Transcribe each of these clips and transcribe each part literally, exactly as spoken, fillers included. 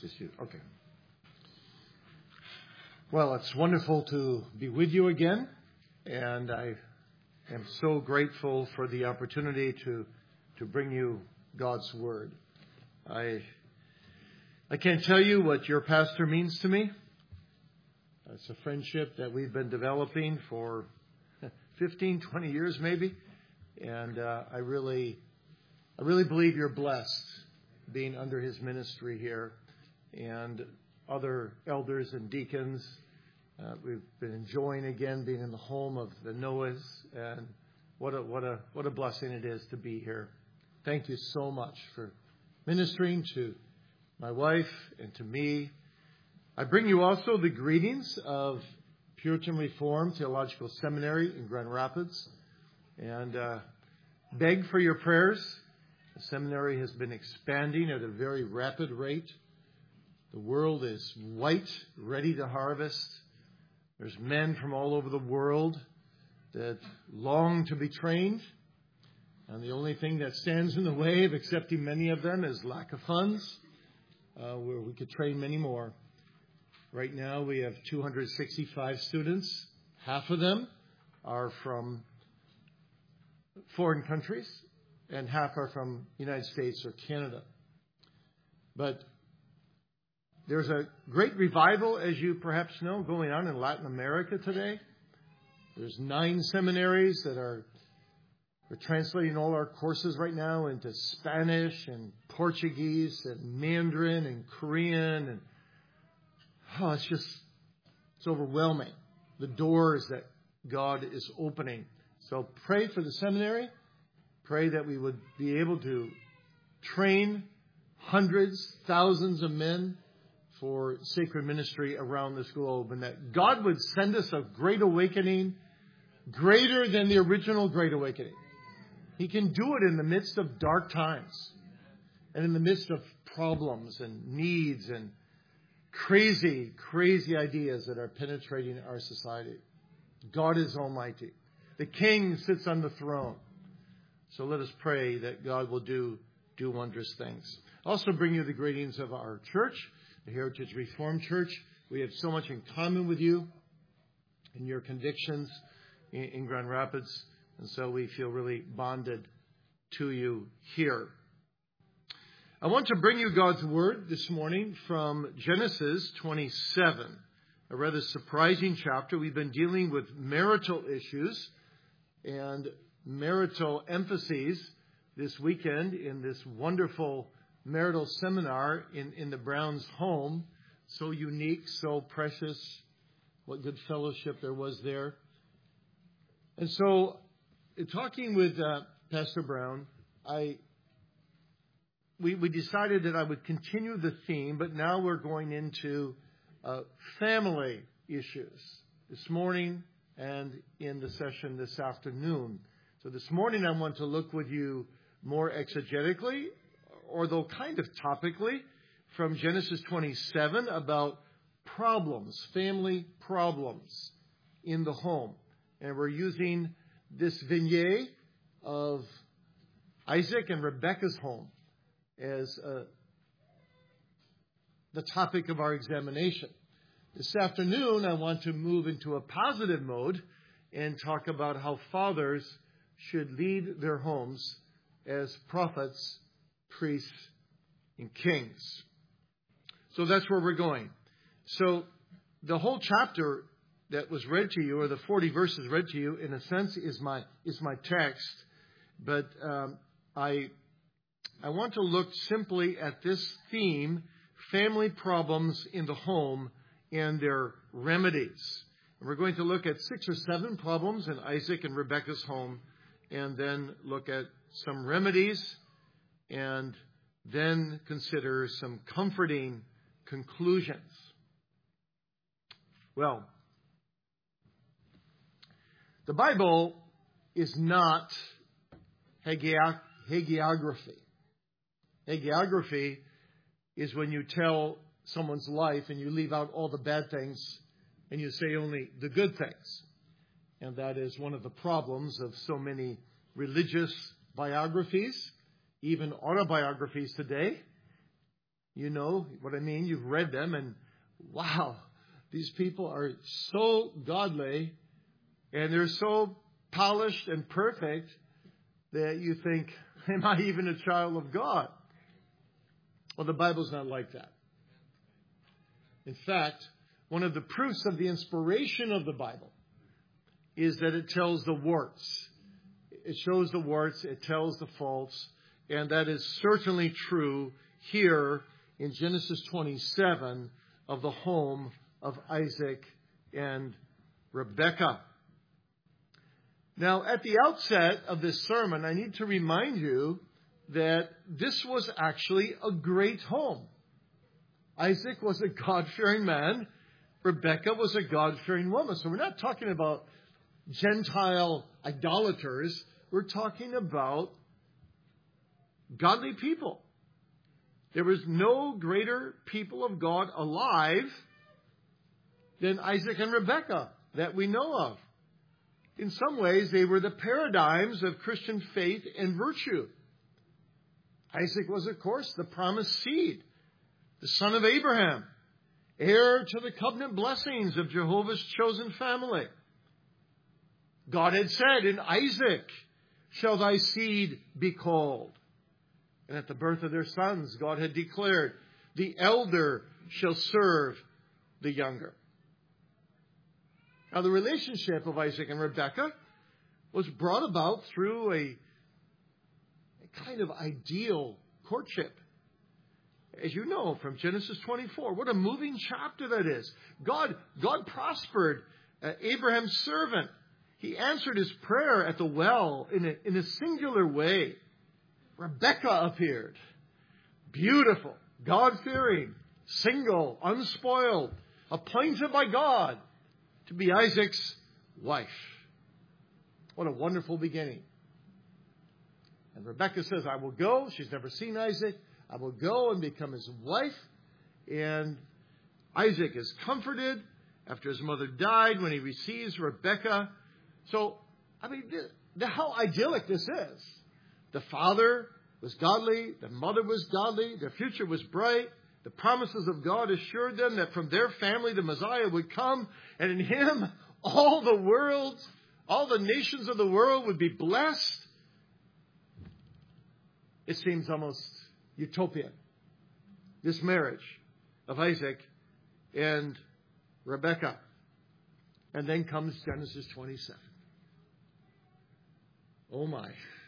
Just you. Okay. Well, it's wonderful to be with you again, and I am so grateful for the opportunity to to bring you God's Word. I I can't tell you what your pastor means to me. It's a friendship that we've been developing for fifteen, twenty years maybe, and uh, I really I really believe you're blessed being under his ministry here, and other elders and deacons. Uh, we've been enjoying again being in the home of the Noahs, and what a what a what a blessing it is to be here. Thank you so much for ministering to my wife and to me. I bring you also the greetings of Puritan Reformed Theological Seminary in Grand Rapids, and uh, beg for your prayers. The seminary has been expanding at a very rapid rate. The world is white, ready to harvest. There's men from all over the world that long to be trained. And the only thing that stands in the way of accepting many of them is lack of funds, uh, where we could train many more. Right now we have two hundred sixty-five students. Half of them are from foreign countries, and half are from the United States or Canada. But there's a great revival, as you perhaps know, going on in Latin America today. There's nine seminaries that are we're translating all our courses right now into Spanish and Portuguese and Mandarin and Korean. And oh, it's just, it's overwhelming, the doors that God is opening. So pray for the seminary. Pray that we would be able to train hundreds, thousands of men for sacred ministry around this globe, and that God would send us a great awakening, greater than the original Great Awakening. He can do it in the midst of dark times and in the midst of problems and needs and crazy, crazy ideas that are penetrating our society. God is almighty. The King sits on the throne. So let us pray that God will do, do wondrous things. I also bring you the greetings of our church, the Heritage Reformed Church. We have so much in common with you in your convictions in, in Grand Rapids. And so we feel really bonded to you here. I want to bring you God's Word this morning from Genesis twenty-seven, a rather surprising chapter. We've been dealing with marital issues and marital emphases this weekend in this wonderful marital seminar in, in the Browns' home. So unique, so precious. What good fellowship there was there. And so, talking with uh, Pastor Brown, I we, we decided that I would continue the theme, but now we're going into uh, family issues this morning and in the session this afternoon. So this morning I want to look with you more exegetically, or though kind of topically, from Genesis twenty-seven about problems, family problems in the home. And we're using this vignette of Isaac and Rebekah's home as uh, the topic of our examination. This afternoon, I want to move into a positive mode and talk about how fathers should lead their homes as prophets, priests, and kings. So that's where we're going. So the whole chapter that was read to you, or the forty verses read to you, in a sense, is my is my text. But um, I I want to look simply at this theme, family problems in the home and their remedies. And we're going to look at six or seven problems in Isaac and Rebekah's home, and then look at some remedies, and then consider some comforting conclusions. Well, the Bible is not hagiography. Hagiography is when you tell someone's life and you leave out all the bad things and you say only the good things. And that is one of the problems of so many religious biographies, even autobiographies today. You know what I mean? You've read them, and wow, these people are so godly, and they're so polished and perfect that you think, am I even a child of God? Well, the Bible's not like that. In fact, one of the proofs of the inspiration of the Bible is that it tells the warts. It shows the warts, it tells the faults, and that is certainly true here in Genesis twenty-seven of the home of Isaac and Rebekah. Now, at the outset of this sermon, I need to remind you that this was actually a great home. Isaac was a God-fearing man. Rebekah was a God-fearing woman. So we're not talking about Gentile idolaters. We're talking about godly people. There was no greater people of God alive than Isaac and Rebekah that we know of. In some ways, they were the paradigms of Christian faith and virtue. Isaac was, of course, the promised seed, the son of Abraham, heir to the covenant blessings of Jehovah's chosen family. God had said, in Isaac shall thy seed be called. And at the birth of their sons, God had declared, the elder shall serve the younger. Now, the relationship of Isaac and Rebekah was brought about through a, a kind of ideal courtship. As you know from Genesis twenty-four, what a moving chapter that is. God, God prospered uh, Abraham's servant. He answered his prayer at the well in a, in a singular way. Rebekah appeared. Beautiful, God-fearing, single, unspoiled, appointed by God to be Isaac's wife. What a wonderful beginning. And Rebekah says, I will go. She's never seen Isaac. I will go and become his wife. And Isaac is comforted after his mother died when he receives Rebekah. So, I mean, the, the, how idyllic this is. The father was godly. The mother was godly. Their future was bright. The promises of God assured them that from their family the Messiah would come. And in him, all the world, all the nations of the world would be blessed. It seems almost utopian. This marriage of Isaac and Rebekah. And then comes Genesis twenty-seven. Oh my.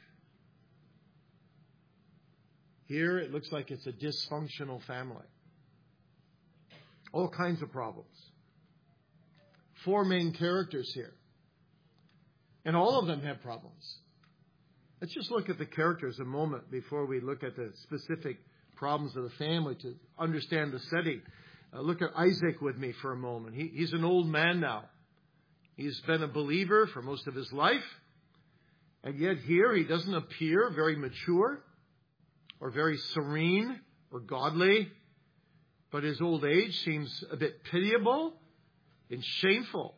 Here it looks like it's a dysfunctional family. All kinds of problems. Four main characters here. And all of them have problems. Let's just look at the characters a moment before we look at the specific problems of the family to understand the setting. Uh, look at Isaac with me for a moment. He, he's an old man now. He's been a believer for most of his life. And yet here he doesn't appear very mature or very serene or godly. But his old age seems a bit pitiable and shameful.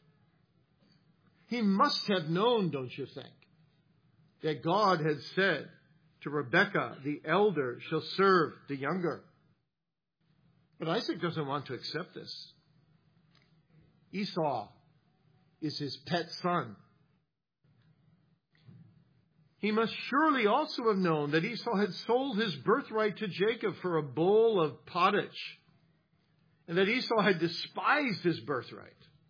He must have known, don't you think, that God had said to Rebekah, the elder shall serve the younger. But Isaac doesn't want to accept this. Esau is his pet son. He must surely also have known that Esau had sold his birthright to Jacob for a bowl of pottage, and that Esau had despised his birthright.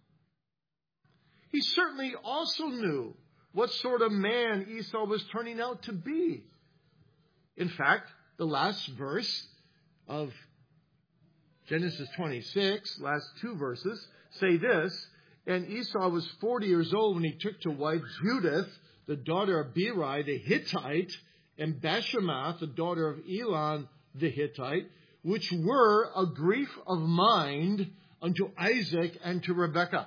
He certainly also knew what sort of man Esau was turning out to be. In fact, the last verse of Genesis twenty-six, last two verses, say this, and Esau was forty years old when he took to wife Judith, the daughter of Beeri the Hittite, and Bashemath, the daughter of Elon the Hittite, which were a grief of mind unto Isaac and to Rebekah.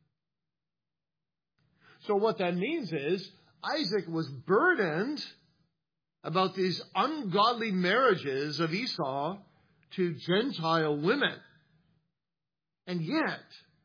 So what that means is Isaac was burdened about these ungodly marriages of Esau to Gentile women. And yet,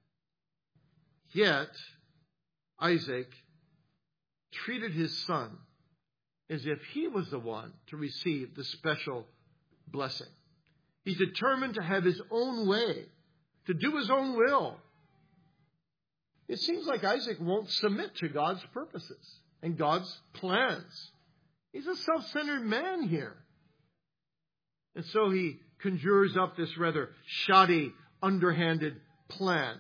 yet, Isaac treated his son as if he was the one to receive the special blessing. He's determined to have his own way, to do his own will. It seems like Isaac won't submit to God's purposes and God's plans. He's a self-centered man here. And so he conjures up this rather shoddy, underhanded plan.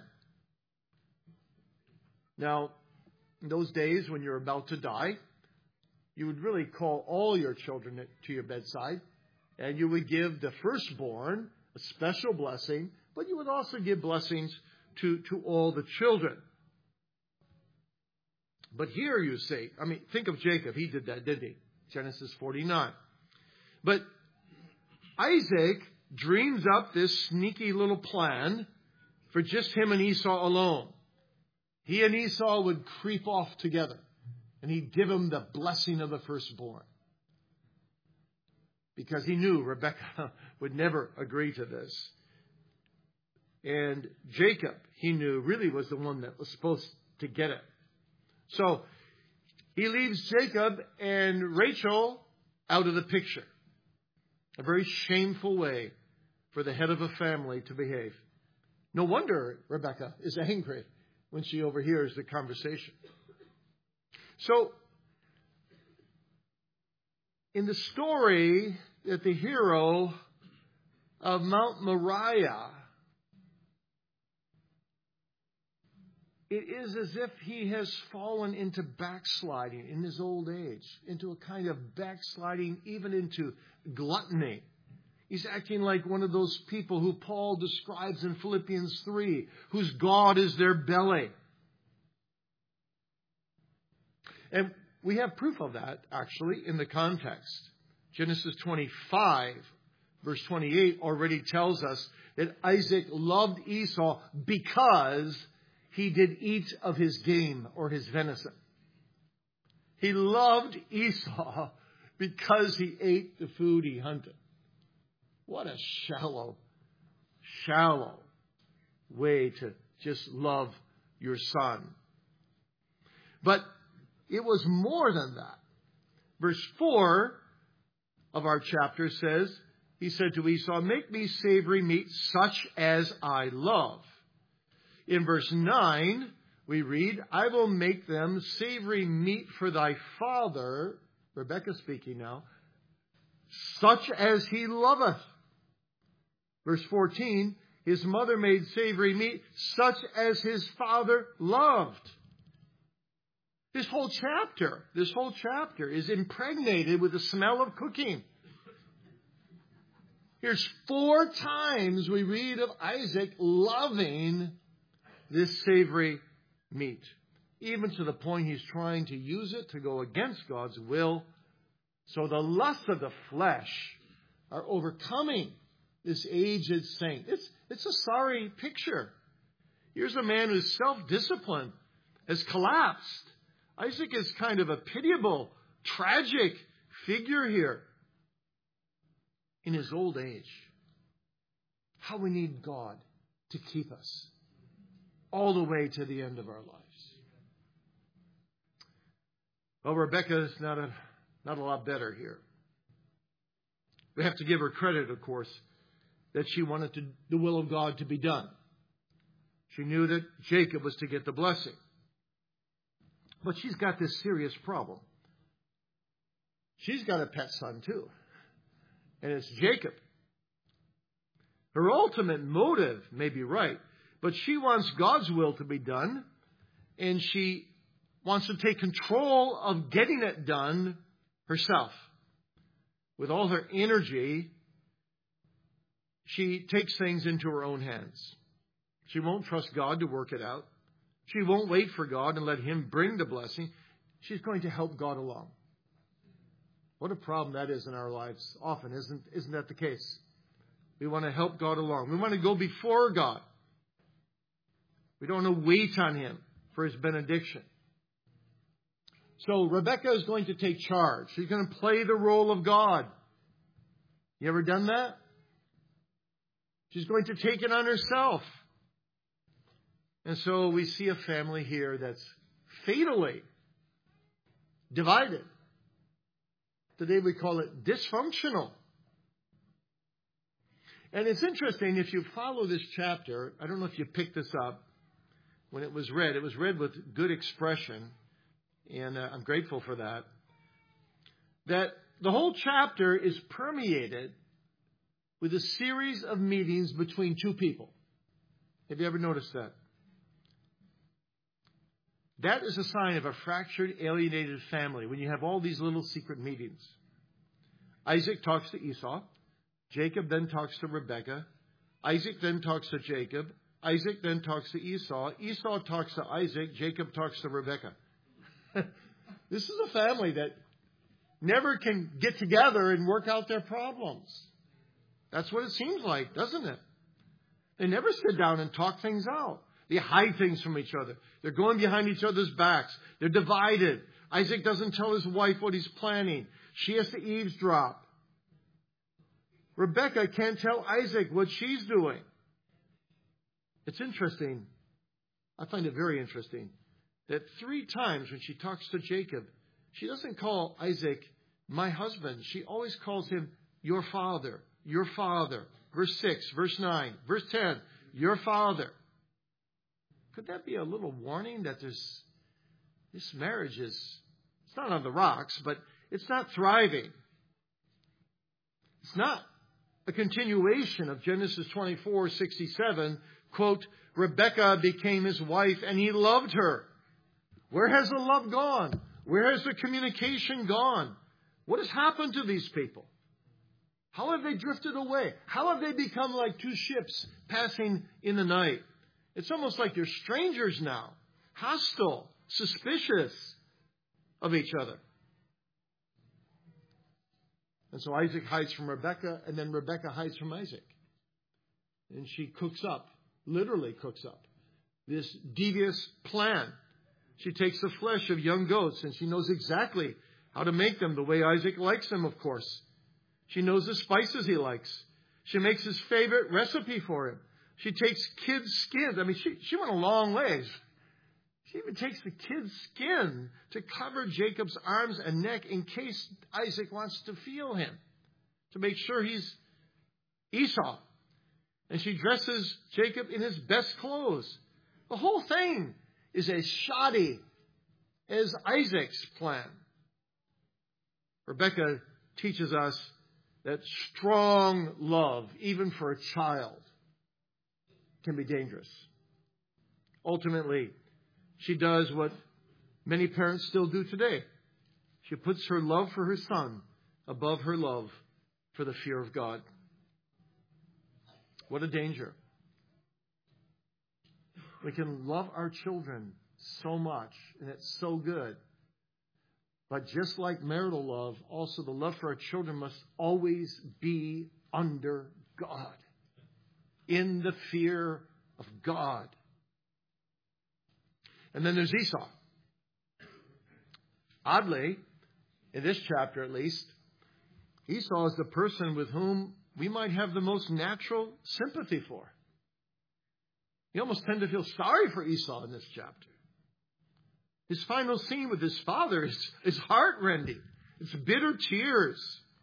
Now, in those days when you're about to die, you would really call all your children to your bedside, and you would give the firstborn a special blessing, but you would also give blessings to, to all the children. But here you see, I mean, think of Jacob. He did that, didn't he? Genesis forty-nine. But Isaac dreams up this sneaky little plan for just him and Esau alone. He and Esau would creep off together, and he'd give him the blessing of the firstborn. Because he knew Rebekah would never agree to this. And Jacob, he knew, really was the one that was supposed to get it. So he leaves Jacob and Rachel out of the picture. A very shameful way for the head of a family to behave. No wonder Rebekah is angry when she overhears the conversation. So, in the story that the hero of Mount Moriah, it is as if he has fallen into backsliding in his old age, into a kind of backsliding, even into gluttony. He's acting like one of those people who Paul describes in Philippians three, whose God is their belly. And we have proof of that, actually, in the context. Genesis twenty-five, verse twenty-eight, already tells us that Isaac loved Esau because he did eat of his game or his venison. He loved Esau because he ate the food he hunted. What a shallow, shallow way to just love your son. But it was more than that. Verse four of our chapter says, he said to Esau, make me savory meat such as I love. In verse nine, we read, I will make them savory meat for thy father, Rebekah speaking now, such as he loveth. Verse fourteen, his mother made savory meat such as his father loved. This whole chapter, this whole chapter is impregnated with the smell of cooking. Here's four times we read of Isaac loving this savory meat, even to the point he's trying to use it to go against God's will. So the lusts of the flesh are overcoming this aged saint. It's, it's a sorry picture. Here's a man whose self-discipline has collapsed. Isaac is kind of a pitiable, tragic figure here in his old age. How we need God to keep us all the way to the end of our lives. Well, Rebekah is not a, not a lot better here. We have to give her credit, of course, that she wanted to, the will of God to be done. She knew that Jacob was to get the blessing. But she's got this serious problem. She's got a pet son too. And it's Jacob. Her ultimate motive may be right, but she wants God's will to be done, and she wants to take control of getting it done herself. With all her energy, she takes things into her own hands. She won't trust God to work it out. She won't wait for God and let Him bring the blessing. She's going to help God along. What a problem that is in our lives often, isn't, isn't that the case? We want to help God along. We want to go before God. We don't want to wait on Him for His benediction. So Rebekah is going to take charge. She's going to play the role of God. You ever done that? She's going to take it on herself. And so we see a family here that's fatally divided. Today we call it dysfunctional. And it's interesting, if you follow this chapter, I don't know if you picked this up when it was read. It was read with good expression, and uh, I'm grateful for that. That the whole chapter is permeated with a series of meetings between two people. Have you ever noticed that? That is a sign of a fractured, alienated family, when you have all these little secret meetings. Isaac talks to Esau. Jacob then talks to Rebekah. Isaac then talks to Jacob. Isaac then talks to Esau. Esau talks to Isaac. Jacob talks to Rebekah. This is a family that never can get together and work out their problems. That's what it seems like, doesn't it? They never sit down and talk things out. They hide things from each other. They're going behind each other's backs. They're divided. Isaac doesn't tell his wife what he's planning. She has to eavesdrop. Rebekah can't tell Isaac what she's doing. It's interesting. I find it very interesting that three times when she talks to Jacob, she doesn't call Isaac my husband. She always calls him your father, your father. Verse six, verse nine, verse ten, your father. Could that be a little warning that there's, this marriage is, it's not on the rocks, but it's not thriving. It's not a continuation of Genesis twenty-four sixty-seven, quote, Rebekah became his wife and he loved her. Where has the love gone? Where has the communication gone? What has happened to these people? How have they drifted away? How have they become like two ships passing in the night? It's almost like they're strangers now, hostile, suspicious of each other. And so Isaac hides from Rebekah, and then Rebekah hides from Isaac. And she cooks up, literally cooks up, this devious plan. She takes the flesh of young goats, and she knows exactly how to make them the way Isaac likes them, of course. She knows the spices he likes. She makes his favorite recipe for him. She takes kids' skins. I mean, she, she went a long ways. She even takes the kid's skin to cover Jacob's arms and neck in case Isaac wants to feel him, to make sure he's Esau. And she dresses Jacob in his best clothes. The whole thing is as shoddy as Isaac's plan. Rebekah teaches us that strong love, even for a child, can be dangerous. Ultimately, she does what many parents still do today. She puts her love for her son above her love for the fear of God. What a danger. We can love our children so much, and it's so good. But just like marital love, also the love for our children must always be under God, in the fear of God. And then there's Esau. Oddly, in this chapter at least, Esau is the person with whom we might have the most natural sympathy for. You almost tend to feel sorry for Esau in this chapter. His final scene with his father is, is heart-rending. It's bitter tears.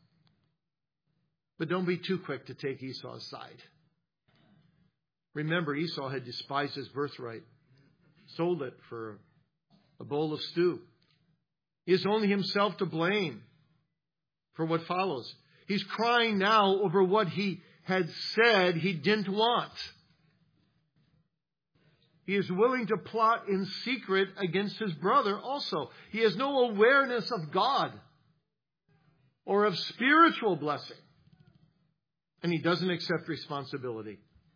But don't be too quick to take Esau's side. Remember, Esau had despised his birthright, sold it for a bowl of stew. He has only himself to blame for what follows. He's crying now over what he had said he didn't want. He is willing to plot in secret against his brother also. He has no awareness of God or of spiritual blessing. And he doesn't accept responsibility.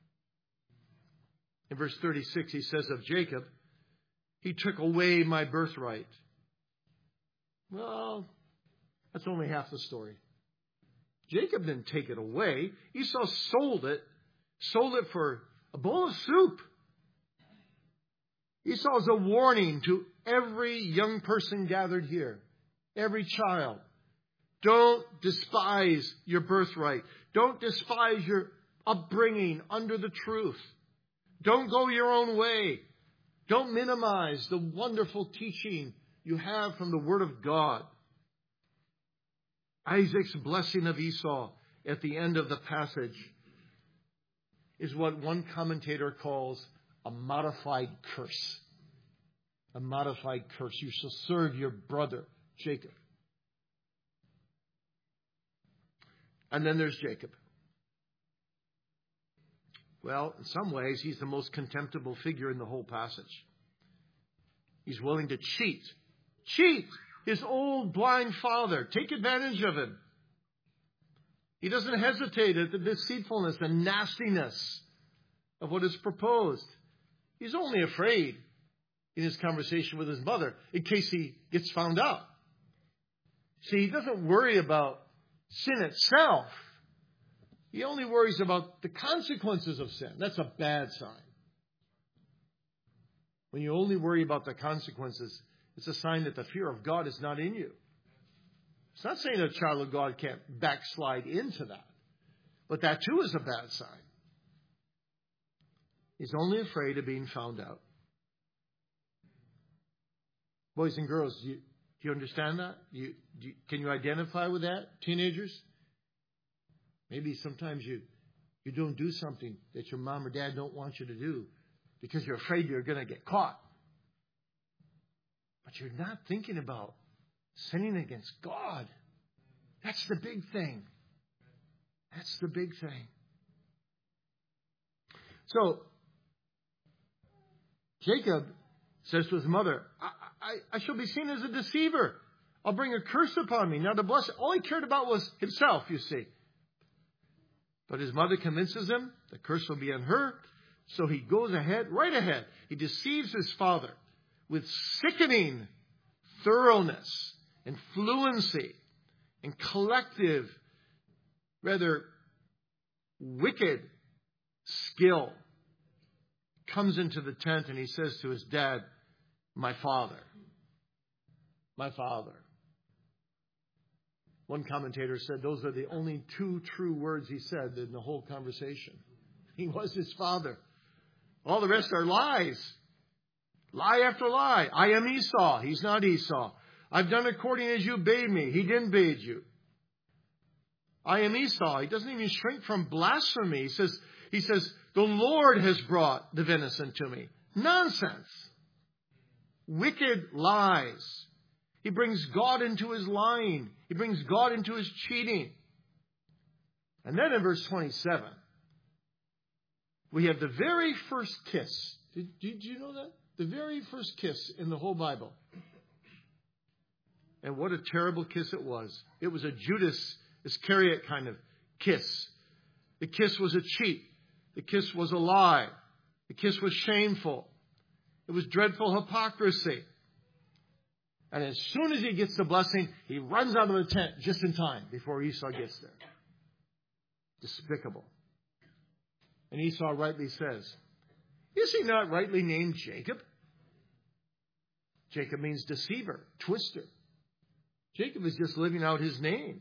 In verse thirty-six, he says of Jacob, he took away my birthright. Well, that's only half the story. Jacob didn't take it away. Esau sold it, sold it for a bowl of soup. Esau is a warning to every young person gathered here, every child. Don't despise your birthright. Don't despise your upbringing under the truth. Don't go your own way. Don't minimize the wonderful teaching you have from the Word of God. Isaac's blessing of Esau at the end of the passage is what one commentator calls a modified curse. A modified curse. You shall serve your brother, Jacob. And then there's Jacob. Well, in some ways, he's the most contemptible figure in the whole passage. He's willing to cheat. Cheat his old blind father. Take advantage of him. He doesn't hesitate at the deceitfulness and nastiness of what is proposed. He's only afraid in his conversation with his mother in case he gets found out. See, he doesn't worry about sin itself. He only worries about the consequences of sin. That's a bad sign. When you only worry about the consequences, it's a sign that the fear of God is not in you. It's not saying a child of God can't backslide into that. But that too is a bad sign. He's only afraid of being found out. Boys and girls, do you, do you understand that? Do you, do you, can you identify with that, teenagers? Maybe sometimes you, you don't do something that your mom or dad don't want you to do because you're afraid you're going to get caught. But you're not thinking about sinning against God. That's the big thing. That's the big thing. So, Jacob says to his mother, I, I, I shall be seen as a deceiver. I'll bring a curse upon me. Now, the blessing, all he cared about was himself, you see. But his mother convinces him the curse will be on her. So he goes ahead, right ahead. He deceives his father with sickening thoroughness and fluency and collective, rather wicked skill. Comes into the tent and he says to his dad, my father, my father. One commentator said those are the only two true words he said in the whole conversation. He was his father. All the rest are lies. Lie after lie. I am Esau. He's not Esau. I've done according as you bade me. He didn't bade you. I am Esau. He doesn't even shrink from blasphemy. He says, he says, the Lord has brought the venison to me. Nonsense. Wicked lies. He brings God into his lying. He brings God into his cheating. And then in verse twenty-seven, we have the very first kiss. Did, did you know that? The very first kiss in the whole Bible. And what a terrible kiss it was. It was a Judas Iscariot kind of kiss. The kiss was a cheat. The kiss was a lie. The kiss was shameful. It was dreadful hypocrisy. And as soon as he gets the blessing, he runs out of the tent just in time before Esau gets there. Despicable. And Esau rightly says, is he not rightly named Jacob? Jacob means deceiver, twister. Jacob is just living out his name.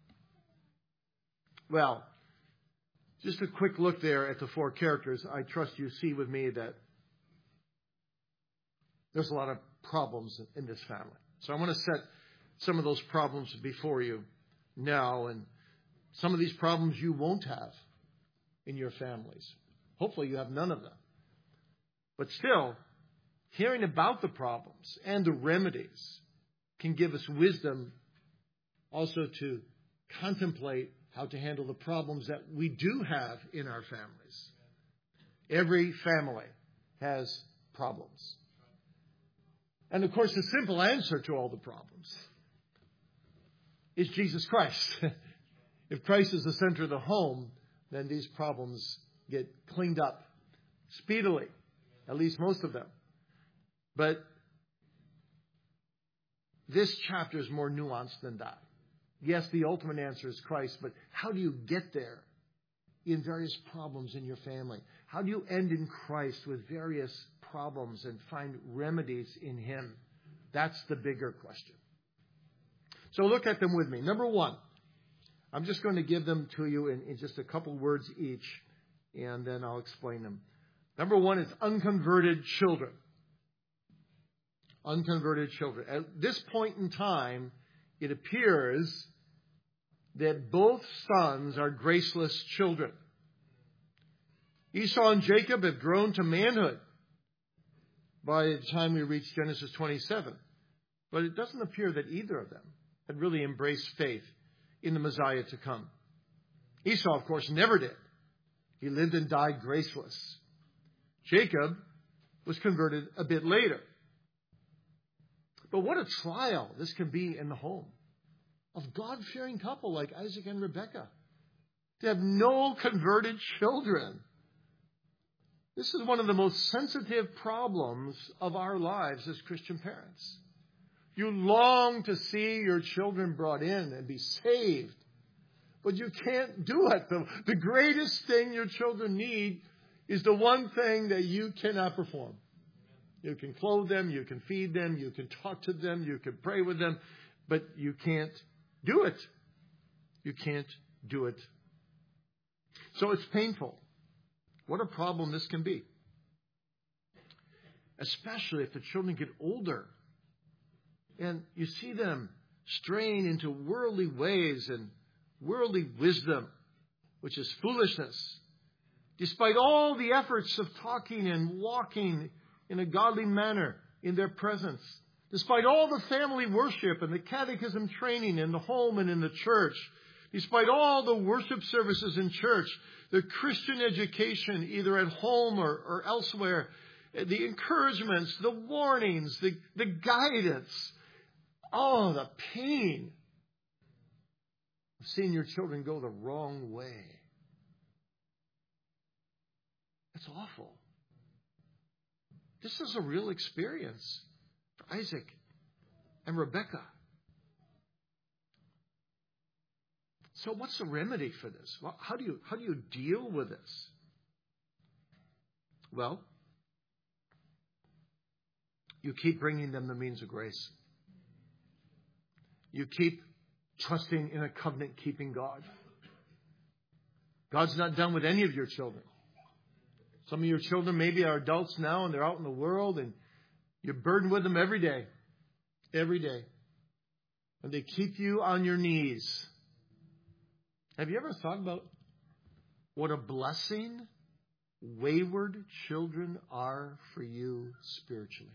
Well, just a quick look there at the four characters. I trust you see with me that there's a lot of problems in this family. So I want to set some of those problems before you now, and some of these problems you won't have in your families. Hopefully you have none of them. But still, hearing about the problems and the remedies can give us wisdom also to contemplate how to handle the problems that we do have in our families. Every family has problems. And of course, the simple answer to all the problems is Jesus Christ. If Christ is the center of the home, then these problems get cleaned up speedily, at least most of them. But this chapter is more nuanced than that. Yes, the ultimate answer is Christ, but how do you get there in various problems in your family? How do you end in Christ with various problems and find remedies in Him? That's the bigger question. So look at them with me. Number one, I'm just going to give them to you in, in just a couple words each, and then I'll explain them. Number one is unconverted children. Unconverted children. At this point in time, it appears that both sons are graceless children. Esau and Jacob have grown to manhood by the time we reach Genesis twenty-seven. But it doesn't appear that either of them had really embraced faith in the Messiah to come. Esau, of course, never did. He lived and died graceless. Jacob was converted a bit later. But what a trial this can be in the home of a God-fearing couple like Isaac and Rebekah. To have no converted children. This is one of the most sensitive problems of our lives as Christian parents. You long to see your children brought in and be saved. But you can't do it. The, the greatest thing your children need is the one thing that you cannot perform. You can clothe them, you can feed them, you can talk to them, you can pray with them, but you can't do it. You can't do it. So it's painful. What a problem this can be. Especially if the children get older and you see them straying into worldly ways and worldly wisdom, which is foolishness. Despite all the efforts of talking and walking in a godly manner in their presence, despite all the family worship and the catechism training in the home and in the church, despite all the worship services in church, the Christian education either at home or, or elsewhere, the encouragements, the warnings, the, the guidance, oh, the pain of seeing your children go the wrong way. It's awful. This is a real experience for Isaac and Rebekah. So what's the remedy for this? Well, how do you how do you deal with this? Well, you keep bringing them the means of grace. You keep trusting in a covenant-keeping God. God's not done with any of your children. Some of your children maybe are adults now and they're out in the world and you're burdened with them every day. Every day. And they keep you on your knees. Have you ever thought about what a blessing wayward children are for you spiritually?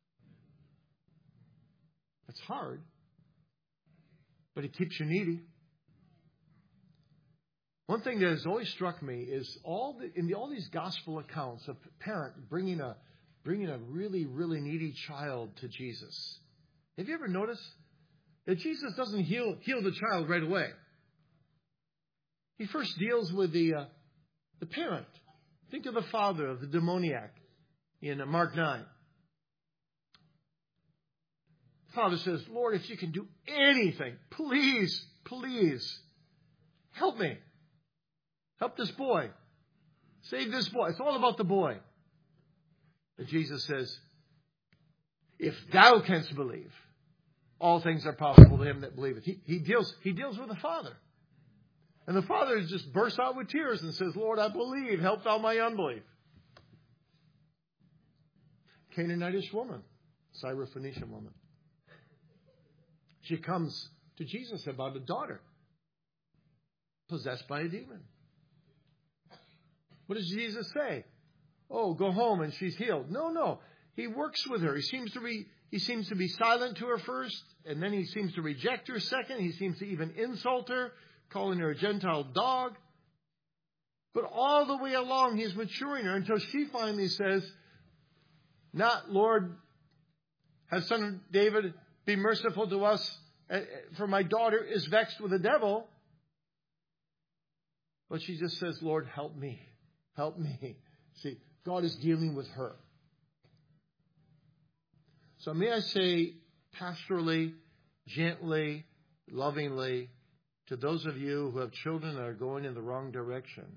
It's hard, but it keeps you needy. One thing that has always struck me is all the, in the, all these gospel accounts of a parent bringing a bringing a really, really needy child to Jesus. Have you ever noticed that Jesus doesn't heal heal the child right away? He first deals with the uh, the parent. Think of the father of the demoniac in uh, Mark nine. The father says, Lord, if you can do anything, please, please help me. Help this boy. Save this boy. It's all about the boy. But Jesus says, if thou canst believe, all things are possible to him that believeth. He, he deals, he deals with the father. And the father just bursts out with tears and says, Lord, I believe. Help thou my unbelief. Canaanitish woman, Syrophoenician woman. She comes to Jesus about a daughter possessed by a demon. What does Jesus say? Oh, go home and she's healed. No, no. He works with her. He seems to be, he seems to be silent to her first, and then he seems to reject her second. He seems to even insult her, calling her a Gentile dog. But all the way along, he's maturing her until she finally says, not, Lord, have Son of David, be merciful to us, for my daughter is vexed with the devil. But she just says, Lord, help me. Help me. See, God is dealing with her. So may I say pastorally, gently, lovingly, to those of you who have children that are going in the wrong direction,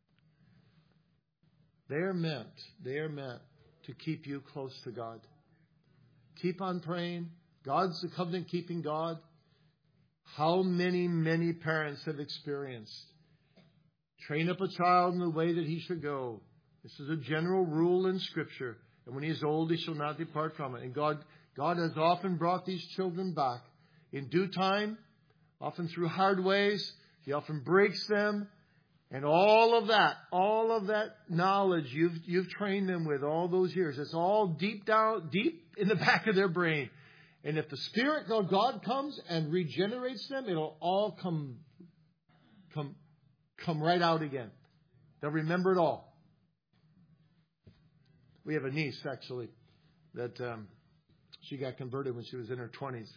they are meant, they are meant to keep you close to God. Keep on praying. God's the covenant-keeping God. How many, many parents have experienced train up a child in the way that he should go. This is a general rule in Scripture. And when he is old, he shall not depart from it. And God, God has often brought these children back in due time, often through hard ways. He often breaks them. And all of that, all of that knowledge you've, you've trained them with all those years, it's all deep down, deep in the back of their brain. And if the Spirit of God comes and regenerates them, it'll all come, come, come right out again. They'll remember it all. We have a niece, actually, that um, she got converted when she was in her twenties.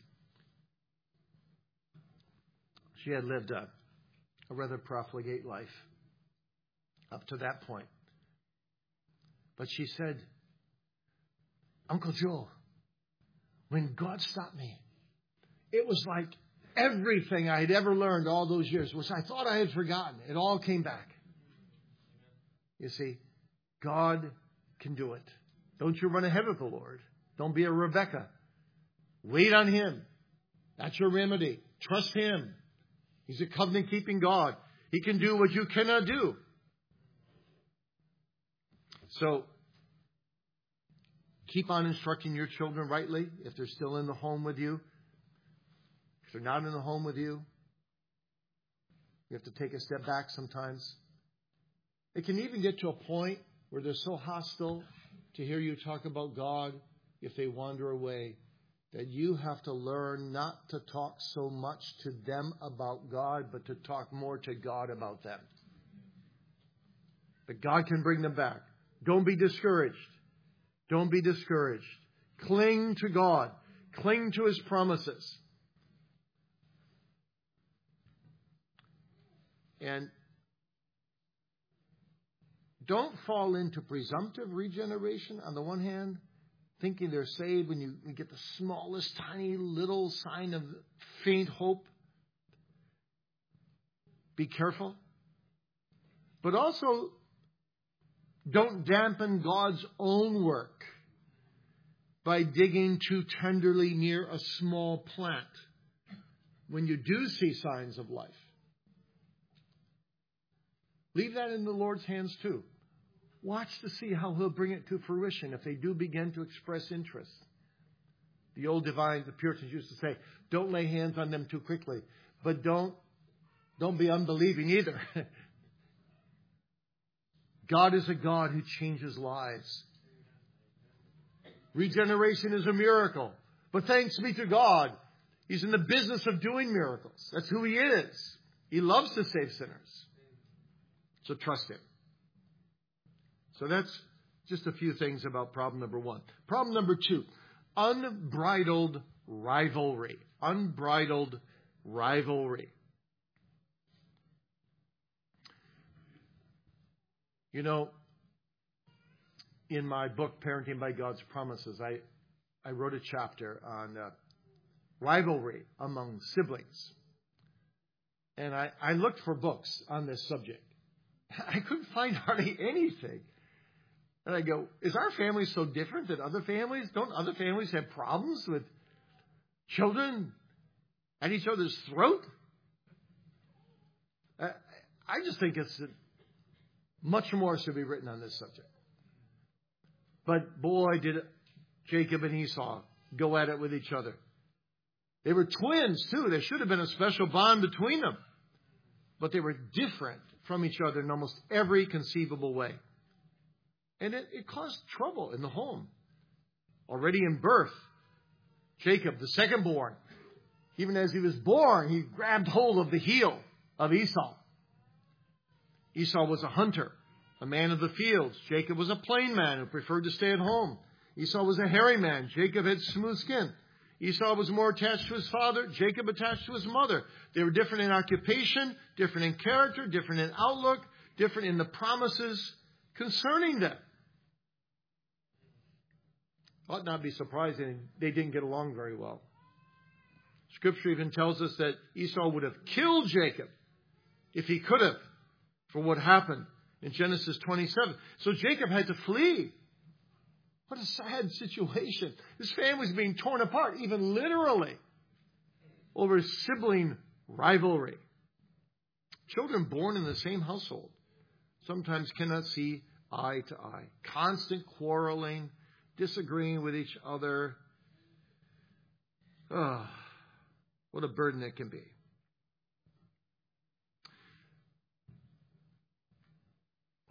She had lived a, a rather profligate life up to that point. But she said, Uncle Joe, when God stopped me, it was like everything I had ever learned all those years, which I thought I had forgotten, it all came back. You see, God can do it. Don't you run ahead of the Lord. Don't be a Rebecca. Wait on Him. That's your remedy. Trust Him. He's a covenant-keeping God. He can do what you cannot do. So, keep on instructing your children rightly if they're still in the home with you. If they're not in the home with you, you have to take a step back sometimes. It can even get to a point where they're so hostile to hear you talk about God if they wander away, that you have to learn not to talk so much to them about God, but to talk more to God about them. But God can bring them back. Don't be discouraged. Don't be discouraged. Cling to God. Cling to His promises. And don't fall into presumptive regeneration on the one hand, thinking they're saved when you get the smallest, tiny little sign of faint hope. Be careful. But also, don't dampen God's own work by digging too tenderly near a small plant when you do see signs of life. Leave that in the Lord's hands too. Watch to see how He'll bring it to fruition if they do begin to express interest. The old divines, the Puritans used to say, don't lay hands on them too quickly. But don't, don't be unbelieving either. God is a God who changes lives. Regeneration is a miracle. But thanks be to God, He's in the business of doing miracles. That's who He is. He loves to save sinners. So trust Him. So that's just a few things about problem number one. Problem number two, unbridled rivalry. Unbridled rivalry. You know, in my book, Parenting by God's Promises, I, I wrote a chapter on uh, rivalry among siblings. And I, I looked for books on this subject. I couldn't find hardly anything. And I go, is our family so different than other families? Don't other families have problems with children at each other's throat? I, I just think it's much more should be written on this subject. But boy, did Jacob and Esau go at it with each other. They were twins too. There should have been a special bond between them. But they were different from each other in almost every conceivable way. And it, it caused trouble in the home. Already in birth, Jacob, the second born, even as he was born, he grabbed hold of the heel of Esau. Esau was a hunter, a man of the fields. Jacob was a plain man who preferred to stay at home. Esau was a hairy man. Jacob had smooth skin. Esau was more attached to his father. Jacob attached to his mother. They were different in occupation, different in character, different in outlook, different in the promises concerning them. Ought not be surprising they didn't get along very well. Scripture even tells us that Esau would have killed Jacob if he could have for what happened in Genesis twenty-seven. So Jacob had to flee. What a sad situation. His family's being torn apart, even literally, over sibling rivalry. Children born in the same household sometimes cannot see eye to eye. Constant quarreling, disagreeing with each other. Oh, what a burden it can be.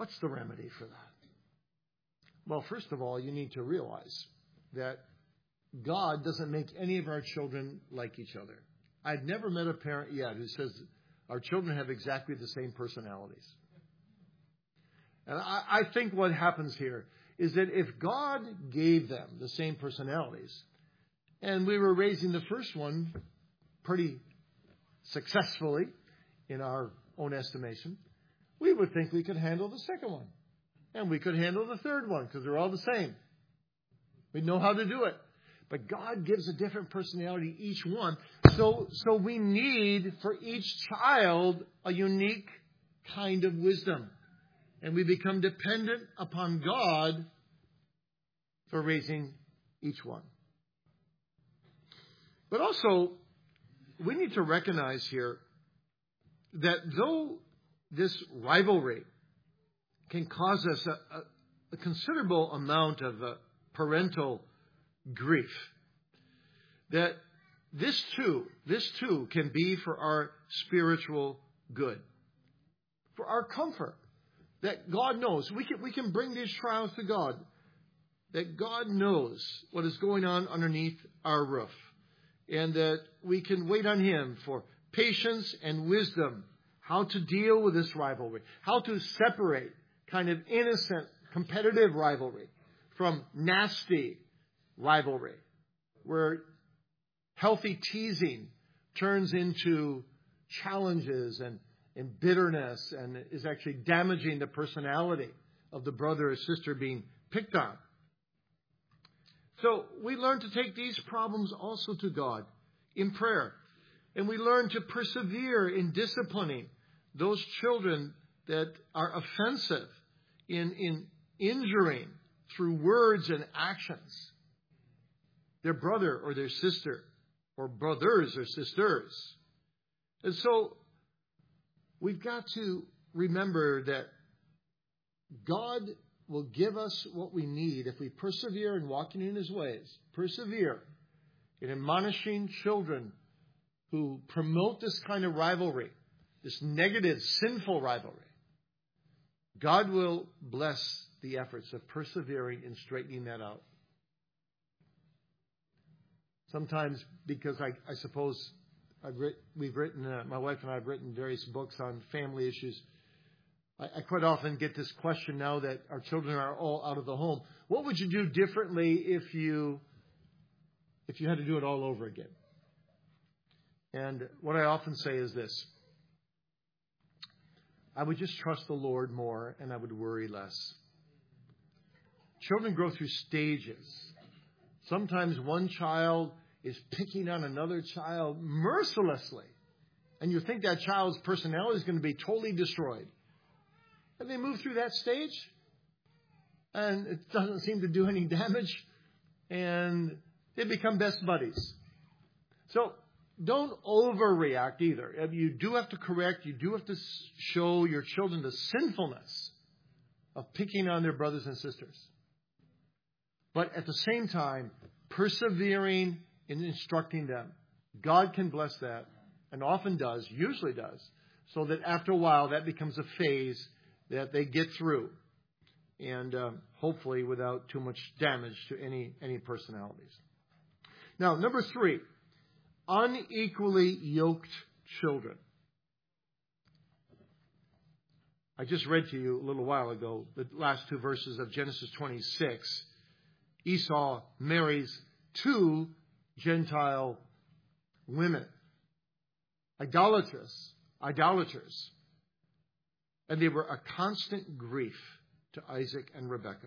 What's the remedy for that? Well, first of all, you need to realize that God doesn't make any of our children like each other. I've never met a parent yet who says our children have exactly the same personalities. And I, I think what happens here is that if God gave them the same personalities, and we were raising the first one pretty successfully in our own estimation, we would think we could handle the second one. And we could handle the third one because they're all the same. We know how to do it. But God gives a different personality to each one. So, so we need for each child a unique kind of wisdom. And we become dependent upon God for raising each one. But also, we need to recognize here that though this rivalry can cause us a, a, a considerable amount of uh, parental grief, that this too, this too can be for our spiritual good, for our comfort. That God knows. We can, we can bring these trials to God. That God knows what is going on underneath our roof. And that we can wait on Him for patience and wisdom. How to deal with this rivalry. How to separate kind of innocent, competitive rivalry from nasty rivalry. Where healthy teasing turns into challenges and and bitterness, and is actually damaging the personality of the brother or sister being picked on. So we learn to take these problems also to God in prayer. And we learn to persevere in disciplining those children that are offensive, in, in injuring through words and actions their brother or their sister, or brothers or sisters. And so we've got to remember that God will give us what we need if we persevere in walking in His ways. Persevere in admonishing children who promote this kind of rivalry, this negative, sinful rivalry. God will bless the efforts of persevering in straightening that out. Sometimes, because I, I suppose I've writ- we've written, uh, my wife and I have written various books on family issues. I, I quite often get this question now that our children are all out of the home. What would you do differently if you, if you had to do it all over again? And what I often say is this. I would just trust the Lord more and I would worry less. Children grow through stages. Sometimes one child is picking on another child mercilessly. And you think that child's personality is going to be totally destroyed. And they move through that stage. And it doesn't seem to do any damage. And they become best buddies. So don't overreact either. You do have to correct. You do have to show your children the sinfulness of picking on their brothers and sisters. But at the same time, persevering in instructing them. God can bless that, and often does, usually does, so that after a while that becomes a phase that they get through, and um, hopefully without too much damage to any, any personalities. Now, number three, unequally yoked children. I just read to you a little while ago the last two verses of Genesis twenty-six. Esau marries two Gentile women, idolatrous, idolaters. And they were a constant grief to Isaac and Rebekah.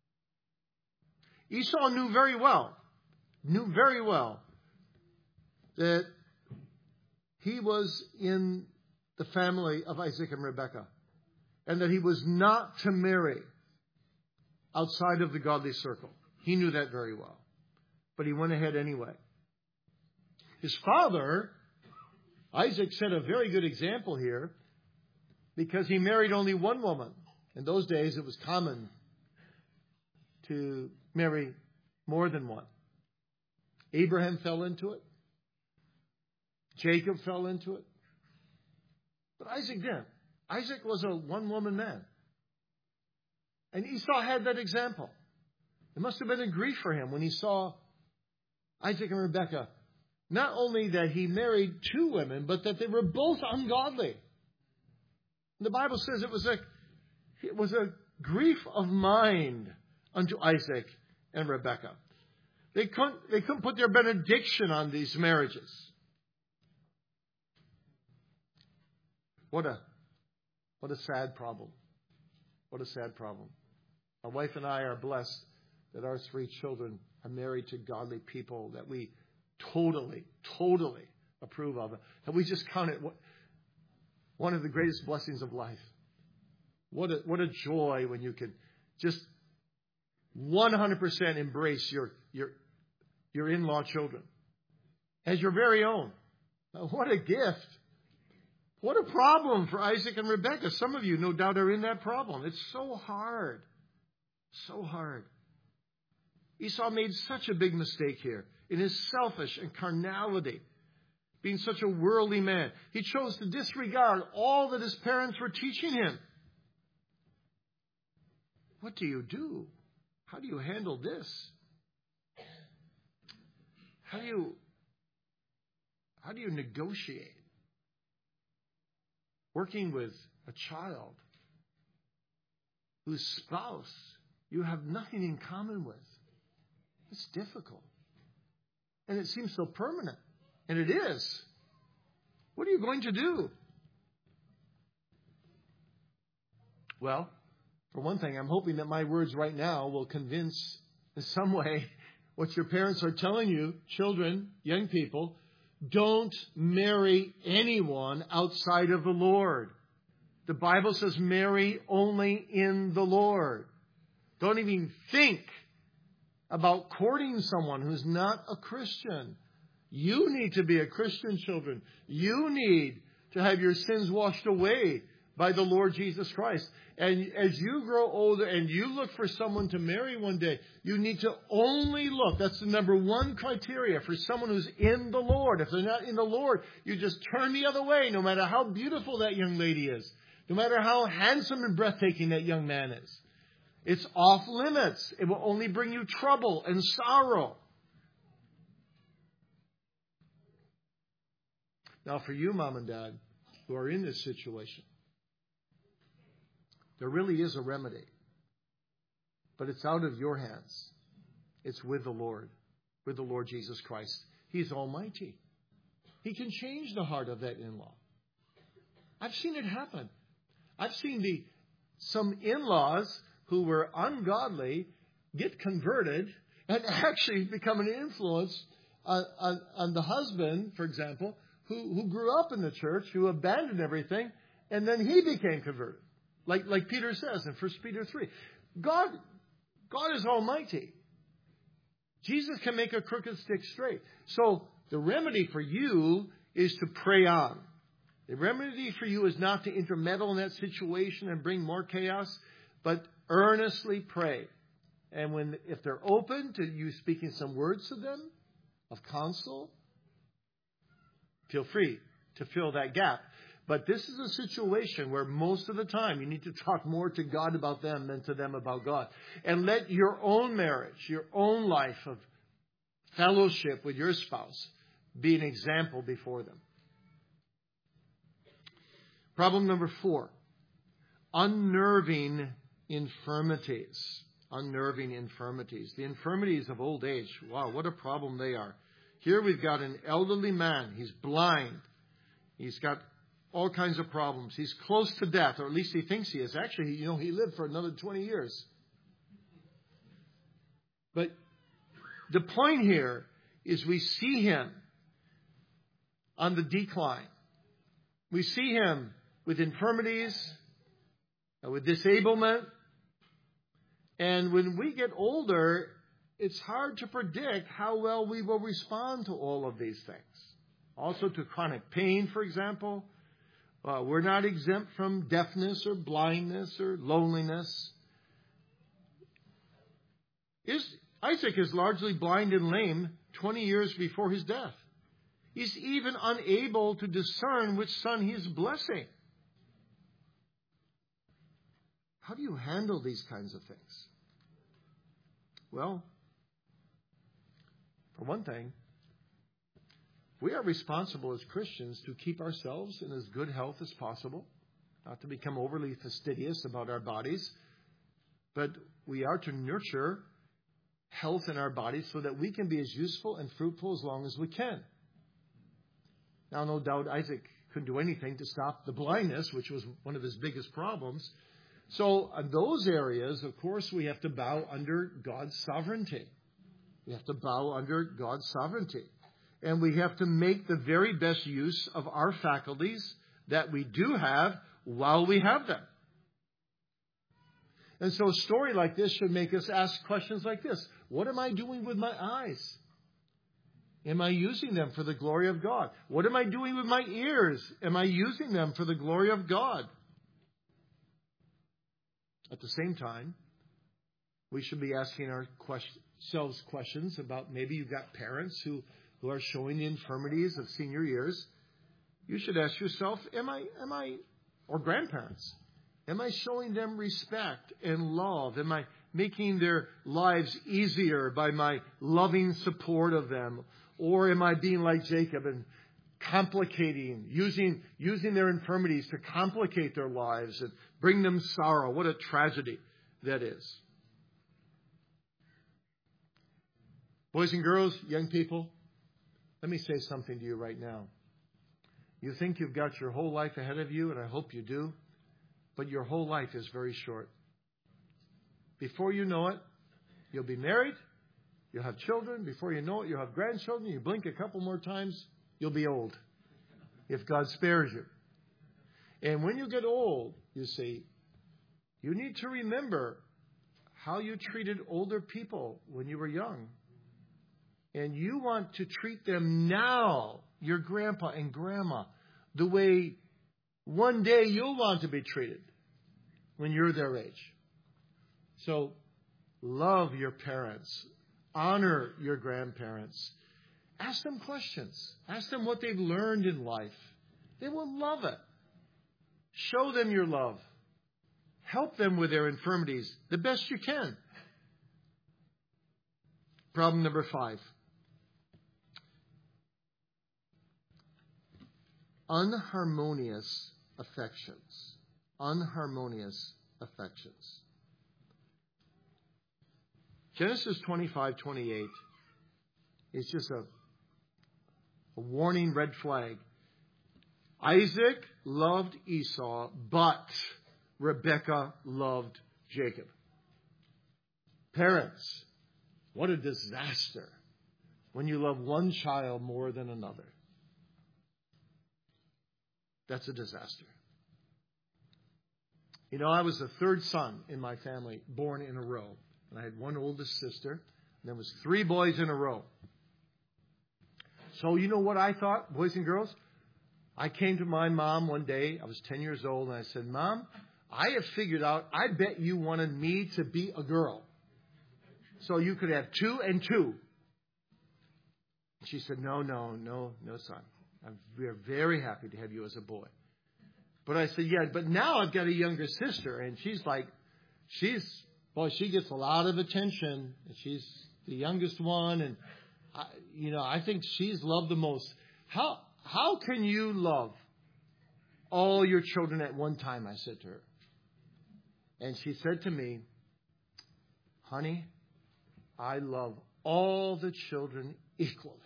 Esau knew very well, knew very well that he was in the family of Isaac and Rebekah, and that he was not to marry outside of the godly circle. He knew that very well. But he went ahead anyway. His father, Isaac, set a very good example here because he married only one woman. In those days, it was common to marry more than one. Abraham fell into it. Jacob fell into it. But Isaac didn't. Isaac was a one-woman man. And Esau had that example. It must have been a grief for him when he saw Isaac and Rebekah. Not only that he married two women, but that they were both ungodly. The Bible says it was a, it was a grief of mind unto Isaac and Rebekah. They couldn't, they couldn't put their benediction on these marriages. What a, what a sad problem. What a sad problem. My wife and I are blessed that our three children are married to godly people that we totally, totally approve of. And we just count it one of the greatest blessings of life. What a, what a joy when you can just one hundred percent embrace your, your, your in-law children as your very own. What a gift. What a problem for Isaac and Rebekah. Some of you, no doubt, are in that problem. It's so hard. So hard. Esau made such a big mistake here in his selfish and carnality, being such a worldly man. He chose to disregard all that his parents were teaching him. What do you do? How do you handle this? How do you, how do you negotiate working with a child whose spouse you have nothing in common with? It's difficult. And it seems so permanent. And it is. What are you going to do? Well, for one thing, I'm hoping that my words right now will convince in some way what your parents are telling you, children, young people. Don't marry anyone outside of the Lord. The Bible says marry only in the Lord. Don't even think about courting someone who's not a Christian. You need to be a Christian, children. You need to have your sins washed away by the Lord Jesus Christ. And as you grow older and you look for someone to marry one day, you need to only look. That's the number one criteria for someone who's in the Lord. If they're not in the Lord, you just turn the other way, no matter how beautiful that young lady is, no matter how handsome and breathtaking that young man is. It's off limits. It will only bring you trouble and sorrow. Now, for you, Mom and Dad, who are in this situation, there really is a remedy. But it's out of your hands. It's with the Lord, with the Lord Jesus Christ. He's almighty. He can change the heart of that in-law. I've seen it happen. I've seen the some in-laws who were ungodly get converted and actually become an influence on, on, on the husband, for example, who, who grew up in the church, who abandoned everything, and then he became converted. Like, like Peter says in First Peter three. God, God is almighty. Jesus can make a crooked stick straight. So the remedy for you is to pray on. The remedy for you is not to intermeddle in that situation and bring more chaos, but earnestly pray. And when, if they're open to you speaking some words to them of counsel, feel free to fill that gap. But this is a situation where most of the time you need to talk more to God about them than to them about God. And let your own marriage, your own life of fellowship with your spouse be an example before them. Problem number four, unnerving infirmities. Unnerving infirmities. The infirmities of old age. Wow, what a problem they are. Here we've got an elderly man. He's blind. He's got all kinds of problems. He's close to death, or at least he thinks he is. Actually, you know, he lived for another twenty years. But the point here is we see him on the decline. We see him with infirmities, with disablement. And when we get older, it's hard to predict how well we will respond to all of these things. Also to chronic pain, for example. Uh, we're not exempt from deafness or blindness or loneliness. Is, Isaac is largely blind and lame twenty years before his death. He's even unable to discern which son he's blessing. How do you handle these kinds of things? Well, for one thing, we are responsible as Christians to keep ourselves in as good health as possible, not to become overly fastidious about our bodies, but we are to nurture health in our bodies so that we can be as useful and fruitful as long as we can. Now, no doubt Isaac couldn't do anything to stop the blindness, which was one of his biggest problems. So in those areas, of course, we have to bow under God's sovereignty. We have to bow under God's sovereignty. And we have to make the very best use of our faculties that we do have while we have them. And so a story like this should make us ask questions like this. What am I doing with my eyes? Am I using them for the glory of God? What am I doing with my ears? Am I using them for the glory of God? At the same time, we should be asking ourselves questions about maybe you've got parents who, who are showing the infirmities of senior years. You should ask yourself, am I, am I, or grandparents, am I showing them respect and love? Am I making their lives easier by my loving support of them? Or am I being like Jacob and complicating, using, using their infirmities to complicate their lives and bring them sorrow? What a tragedy that is. Boys and girls, young people, let me say something to you right now. You think you've got your whole life ahead of you, and I hope you do, but your whole life is very short. Before you know it, you'll be married, you'll have children. Before you know it, you'll have grandchildren. You blink a couple more times, you'll be old, if God spares you. And when you get old, you see, you need to remember how you treated older people when you were young. And you want to treat them now, your grandpa and grandma, the way one day you'll want to be treated when you're their age. So love your parents. Honor your grandparents. Ask them questions. Ask them what they've learned in life. They will love it. Show them your love. Help them with their infirmities the best you can. Problem number five. Unharmonious affections. Unharmonious affections. Genesis twenty-five twenty-eight is just a, a warning red flag. Isaac loved Esau, but Rebekah loved Jacob. Parents, what a disaster when you love one child more than another. That's a disaster. You know, I was the third son in my family, born in a row. And I had one oldest sister, and there was three boys in a row. So you know what I thought, boys and girls? I came to my mom one day, I was ten years old, and I said, Mom, I have figured out, I bet you wanted me to be a girl. So you could have two and two. She said, no, no, no, no, son. I'm, we are very happy to have you as a boy. But I said, yeah, but now I've got a younger sister, and she's like, she's, boy, she gets a lot of attention, and she's the youngest one, and, I, you know, I think she's loved the most. How how can you love all your children at one time, I said to her. And she said to me, honey, I love all the children equally.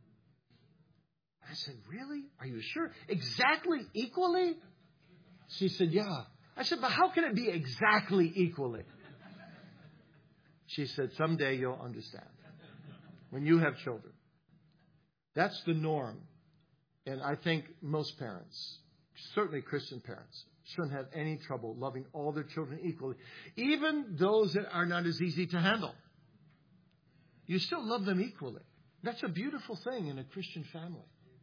I said, really? Are you sure? Exactly equally? She said, yeah. I said, but how can it be exactly equally? She said, someday you'll understand. When you have children. That's the norm. And I think most parents, certainly Christian parents, shouldn't have any trouble loving all their children equally. Even those that are not as easy to handle. You still love them equally. That's a beautiful thing in a Christian family.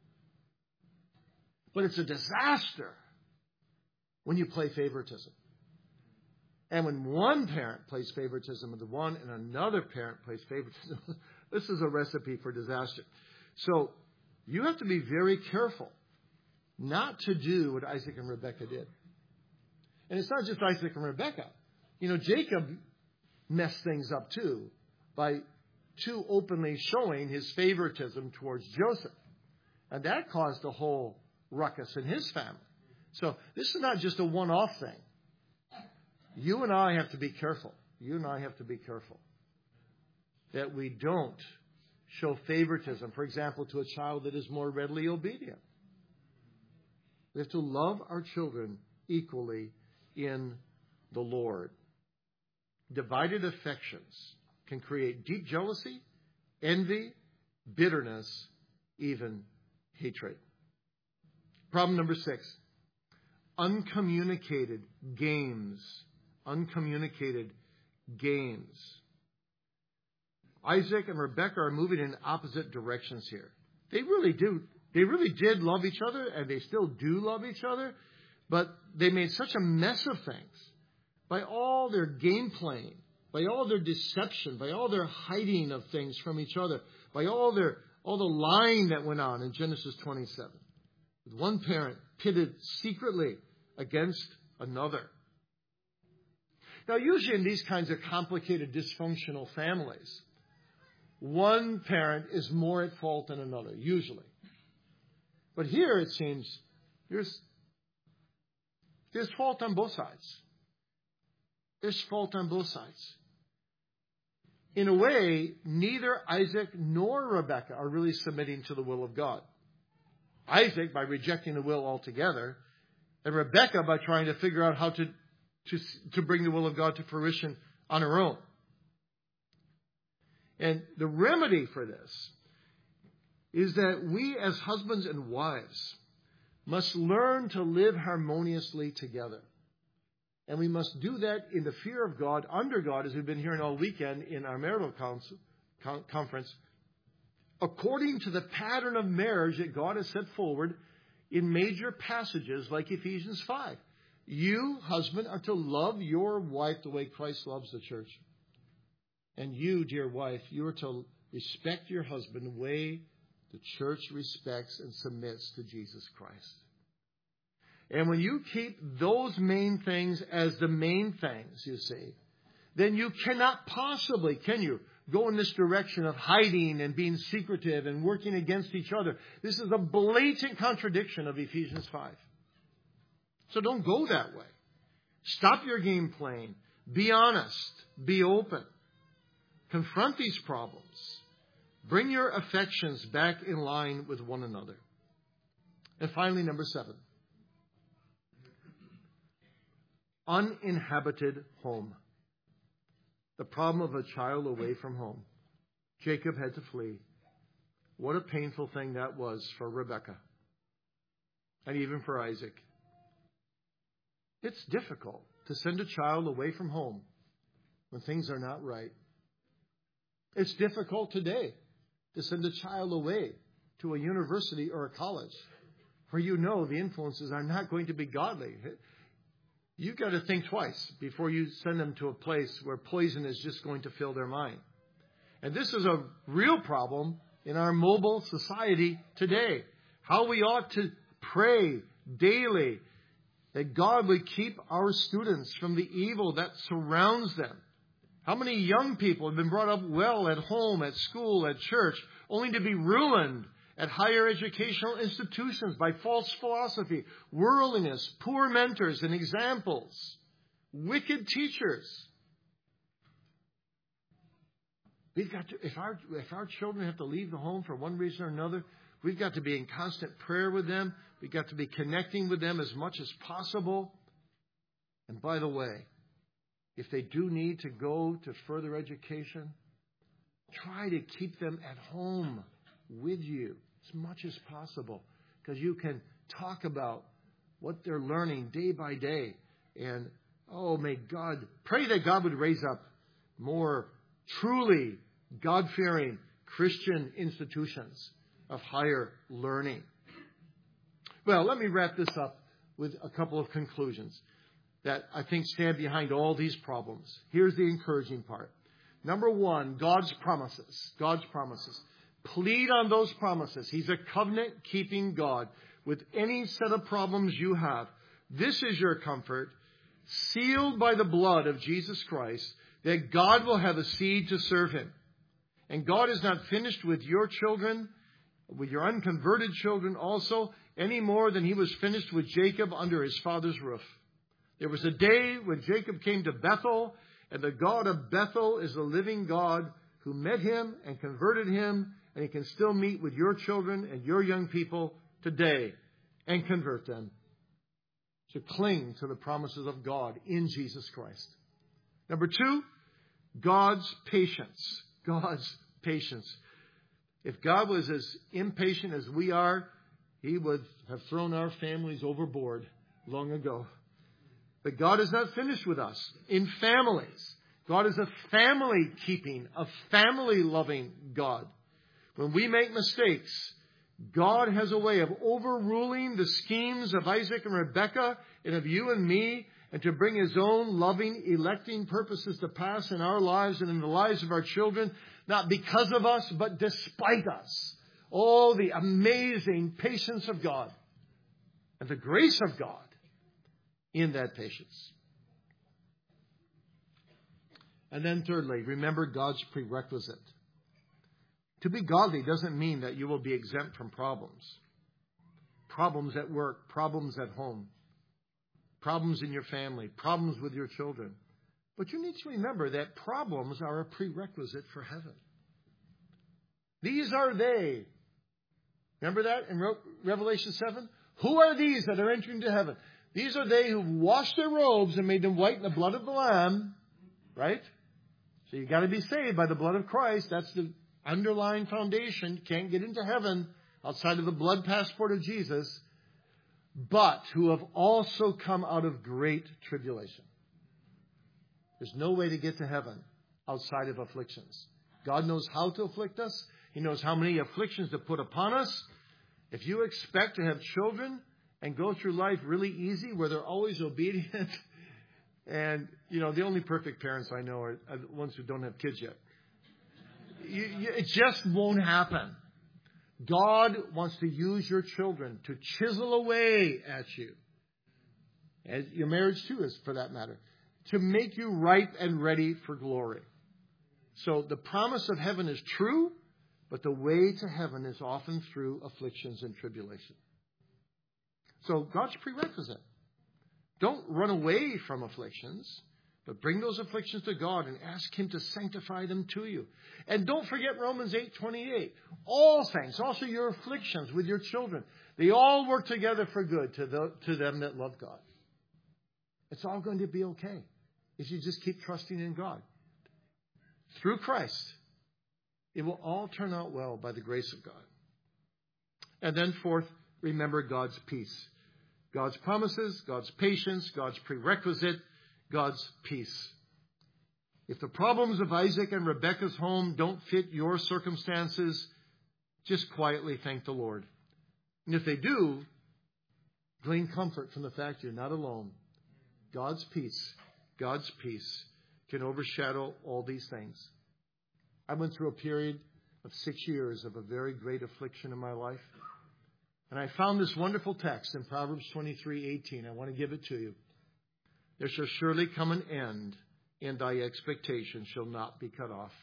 But it's a disaster when you play favoritism. And when one parent plays favoritism with the one and another parent plays favoritism, this is a recipe for disaster. So you have to be very careful not to do what Isaac and Rebekah did. And it's not just Isaac and Rebekah. You know, Jacob messed things up too by too openly showing his favoritism towards Joseph. And that caused a whole ruckus in his family. So this is not just a one-off thing. You and I have to be careful. You and I have to be careful that we don't show favoritism, for example, to a child that is more readily obedient. We have to love our children equally in the Lord. Divided affections can create deep jealousy, envy, bitterness, even hatred. Problem number six, uncommunicated games. Uncommunicated games. Isaac and Rebekah are moving in opposite directions here. They really do. They really did love each other, and they still do love each other, but they made such a mess of things by all their game playing, by all their deception, by all their hiding of things from each other, by all their all the lying that went on in Genesis twenty-seven. With one parent pitted secretly against another. Now, usually in these kinds of complicated, dysfunctional families, one parent is more at fault than another, usually. But here it seems there's, there's fault on both sides. There's fault on both sides. In a way, neither Isaac nor Rebekah are really submitting to the will of God. Isaac by rejecting the will altogether, and Rebekah by trying to figure out how to, to, to bring the will of God to fruition on her own. And the remedy for this is that we as husbands and wives must learn to live harmoniously together. And we must do that in the fear of God, under God, as we've been hearing all weekend in our marital council, con- conference, according to the pattern of marriage that God has set forward in major passages like Ephesians five. You, husband, are to love your wife the way Christ loves the church. And you, dear wife, you are to respect your husband the way the church respects and submits to Jesus Christ. And when you keep those main things as the main things, you see, then you cannot possibly, can you, go in this direction of hiding and being secretive and working against each other. This is a blatant contradiction of Ephesians five. So don't go that way. Stop your game playing. Be honest. Be open. Confront these problems. Bring your affections back in line with one another. And finally, number seven. Uninhabited home. The problem of a child away from home. Jacob had to flee. What a painful thing that was for Rebekah. And even for Isaac. It's difficult to send a child away from home when things are not right. It's difficult today to send a child away to a university or a college where you know the influences are not going to be godly. You've got to think twice before you send them to a place where poison is just going to fill their mind. And this is a real problem in our mobile society today. How we ought to pray daily that God would keep our students from the evil that surrounds them. How many young people have been brought up well at home, at school, at church, only to be ruined at higher educational institutions by false philosophy, worldliness, poor mentors and examples, wicked teachers. We've got to, if our, if our children have to leave the home for one reason or another, we've got to be in constant prayer with them. We've got to be connecting with them as much as possible. And by the way, if they do need to go to further education, try to keep them at home with you as much as possible, because you can talk about what they're learning day by day. And, oh, may God, pray that God would raise up more truly God-fearing Christian institutions of higher learning. Well, let me wrap this up with a couple of conclusions that I think stand behind all these problems. Here's the encouraging part. Number one, God's promises. God's promises. Plead on those promises. He's a covenant-keeping God. With any set of problems you have, this is your comfort. sealed by the blood of Jesus Christ, that God will have a seed to serve him. And God is not finished with your children, with your unconverted children also, any more than he was finished with Jacob under his father's roof. There was a day when Jacob came to Bethel, and the God of Bethel is the living God who met him and converted him, and he can still meet with your children and your young people today and convert them. To cling to the promises of God in Jesus Christ. Number two, God's patience. God's patience. If God was as impatient as we are, he would have thrown our families overboard long ago. But God is not finished with us in families. God is a family-keeping, a family-loving God. When we make mistakes, God has a way of overruling the schemes of Isaac and Rebekah and of you and me, and to bring his own loving, electing purposes to pass in our lives and in the lives of our children, not because of us, but despite us. Oh, the amazing patience of God and the grace of God in that patience. And then thirdly, remember God's prerequisite. To be godly doesn't mean that you will be exempt from problems. Problems at work, problems at home, problems in your family, problems with your children. But you need to remember that problems are a prerequisite for heaven. These are they. Remember that in Revelation seven? Who are these that are entering to heaven? These are they who washed their robes and made them white in the blood of the Lamb. Right? So you've got to be saved by the blood of Christ. That's the underlying foundation. Can't get into heaven outside of the blood passport of Jesus. But who have also come out of great tribulation. There's no way to get to heaven outside of afflictions. God knows how to afflict us. He knows how many afflictions to put upon us. If you expect to have children and go through life really easy, where they're always obedient, and, you know, the only perfect parents I know are, are the ones who don't have kids yet. You, you, it just won't happen. God wants to use your children to chisel away at you. As your marriage, too, is for that matter. To make you ripe and ready for glory. So the promise of heaven is true, but the way to heaven is often through afflictions and tribulation. So God's prerequisite. Don't run away from afflictions, but bring those afflictions to God and ask him to sanctify them to you. And don't forget Romans eight twenty-eight. All things, also your afflictions with your children, they all work together for good to, the, to them that love God. It's all going to be okay if you just keep trusting in God. Through Christ, it will all turn out well by the grace of God. And then fourth, remember God's peace. God's promises, God's patience, God's prerequisite, God's peace. If the problems of Isaac and Rebekah's home don't fit your circumstances, just quietly thank the Lord. And if they do, glean comfort from the fact you're not alone. God's peace, God's peace can overshadow all these things. I went through a period of six years of a very great affliction in my life. And I found this wonderful text in Proverbs twenty-three eighteen. I want to give it to you. There shall surely come an end, and thy expectation shall not be cut off.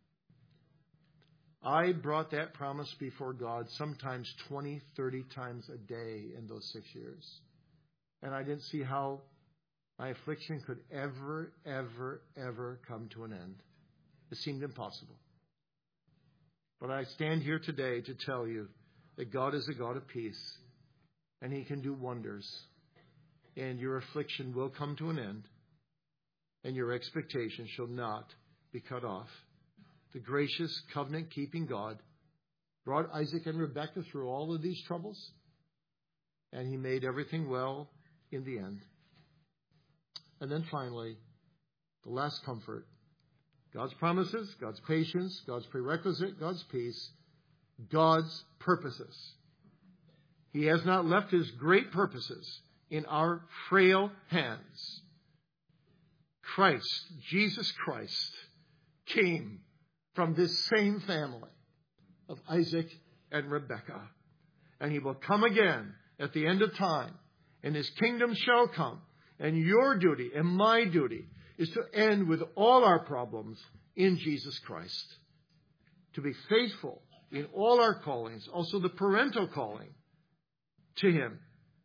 I brought that promise before God sometimes twenty, thirty times a day in those six years. And I didn't see how my affliction could ever, ever, ever come to an end. It seemed impossible. But I stand here today to tell you that God is a God of peace, and he can do wonders. And your affliction will come to an end, and your expectation shall not be cut off. The gracious, covenant-keeping God brought Isaac and Rebekah through all of these troubles, and he made everything well in the end. And then finally, the last comfort. God's promises, God's patience, God's prerequisite, God's peace, God's purposes. He has not left his great purposes in our frail hands. Christ, Jesus Christ, came from this same family of Isaac and Rebekah. And he will come again at the end of time, and his kingdom shall come, And your duty and my duty is to end with all our problems in Jesus Christ. To be faithful in all our callings, also the parental calling to Him.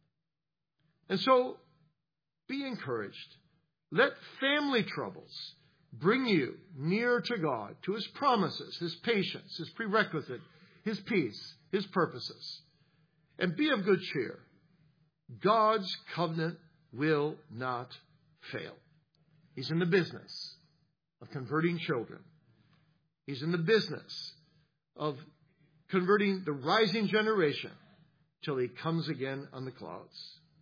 And so, be encouraged. Let family troubles bring you near to God, to His promises, His patience, His prerequisite, His peace, His purposes. And be of good cheer. God's covenant will not fail. He's in the business of converting children. He's in the business of converting the rising generation till He comes again on the clouds.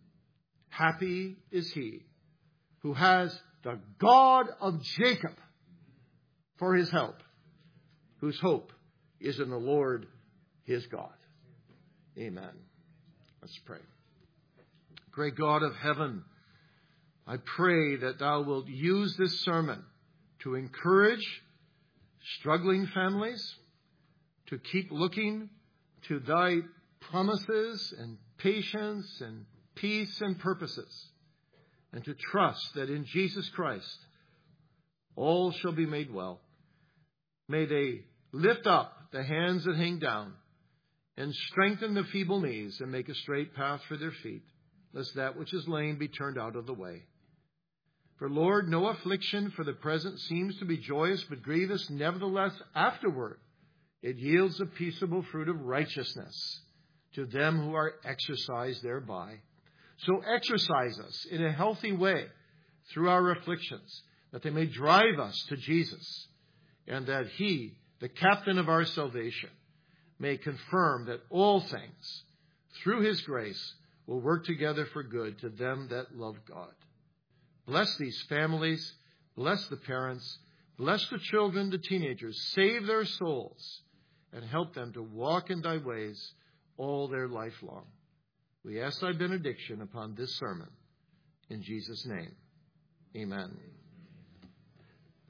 Happy is he who has the God of Jacob for his help, whose hope is in the Lord his God. Amen. Let's pray. Great God of heaven, I pray that Thou wilt use this sermon to encourage struggling families, to keep looking to Thy promises and patience and peace and purposes, and to trust that in Jesus Christ all shall be made well. May they lift up the hands that hang down and strengthen the feeble knees and make a straight path for their feet, lest that which is lame be turned out of the way. For, Lord, no affliction for the present seems to be joyous but grievous. Nevertheless, afterward, it yields a peaceable fruit of righteousness to them who are exercised thereby. So exercise us in a healthy way through our afflictions, that they may drive us to Jesus, and that He, the captain of our salvation, may confirm that all things, through His grace, will work together for good to them that love God. Bless these families, bless the parents, bless the children, the teenagers, save their souls, and help them to walk in Thy ways all their life long. We ask Thy benediction upon this sermon. In Jesus' name, amen.